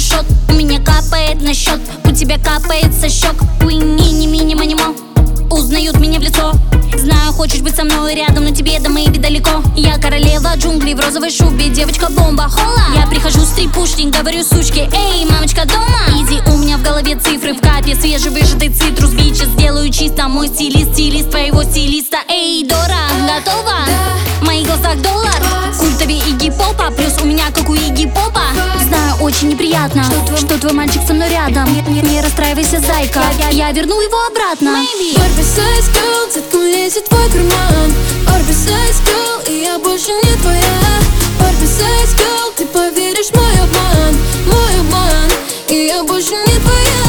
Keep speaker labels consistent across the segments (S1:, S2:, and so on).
S1: шот, у меня капает на счет, у тебя капает со щек. Уини-мини-манимо, узнают меня в лицо. Знаю, хочешь быть со мной рядом, но тебе до моей далеко. Я королева джунглей в розовой шубе, девочка-бомба, хола. Я прихожу с трипушник, говорю сучке: эй, мамочка дома? Иди, у меня в голове цифры в капе, свежевыжатый цитрус. Бичес сделаю чисто, мой стилист, стилист твоего стилиста. Эй, Дора, готова? В моих глазах доллар, культовее Игги-попа, плюс у меня как у Игги-попа. Знаю, очень неприятно, что твой мальчик со мной рядом. Не расстраивайся, зайка, я верну его обратно.
S2: Барби Size Girl, деткам лезет в твой карман. Барби Size Girl, и я больше не твоя. Барби Size Girl, ты поверишь в мой обман, и я больше не твоя.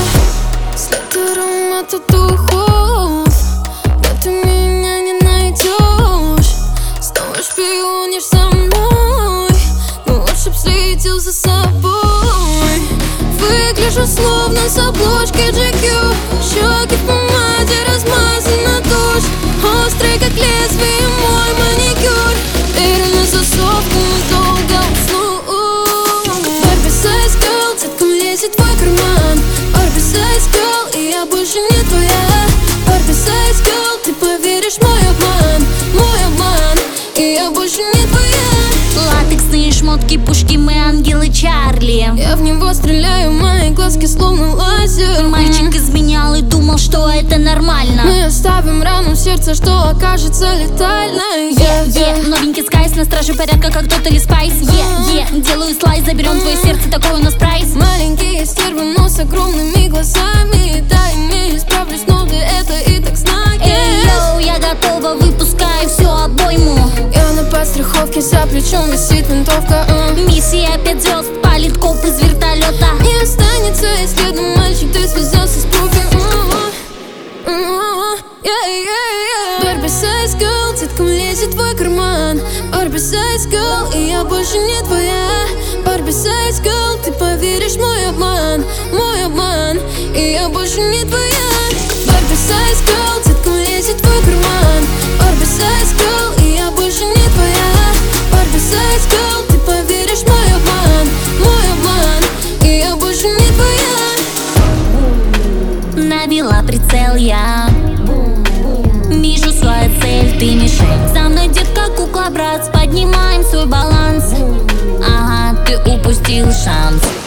S2: След аромата духов, да ты меня не найдешь. Снова шпионишь за мной, но лучше б следил за собой. Выгляжу словно с обложки GQ, щеки в помаде, размазана тушь. Острый как лезвие мой маникюр, дверь на засов, долго усну. Барби Size Girl, деткам лезет в твой карман. Барби Size Girl, и я больше не твоя. Барби Size Girl, ты поверишь в мой обман, и я больше не твоя.
S1: Латексные шмотки, пушки, мы ангелы Чарли.
S2: Я в него стреляю, мои глазки словно лазер.
S1: Мальчик изменял и думал, что это нормально.
S2: Мы оставим рану в сердце, что окажется летальной.
S1: Новенький скайс, на страже порядка, как Тотали Спайс. Делаю слайс, заберем твое сердце, такой у нас прайс.
S2: Маленькие стервы, но с огромными глазами. Да, имею, справлюсь, но ты это и так знаешь.
S1: Эй, йоу, я готова, выпускаю всю обойму.
S2: Я на подстраховке, за плечом висит винтовка.
S1: Миссия 5 звезд, палит коп из вертолета.
S2: Не останется и следа, мальчик, ты связался с профи. Барби Size Girl, деткам лезет в твой карман. Барби Size Girl, и я больше не твоя. Барби Size Girl, ты поверишь в мой обман, и я больше не твоя. Барби Size Girl, деткам лезет в твой карман. Барби Size Girl, и я больше не твоя. Барби Size Girl, ты поверишь в мой обман, и я больше не твоя.
S1: Навела прицел я, вижу свою цель, ты мишень. Со мной детка, кукла, брат, поднимаем свой баланс. Ага, ты упустил шанс.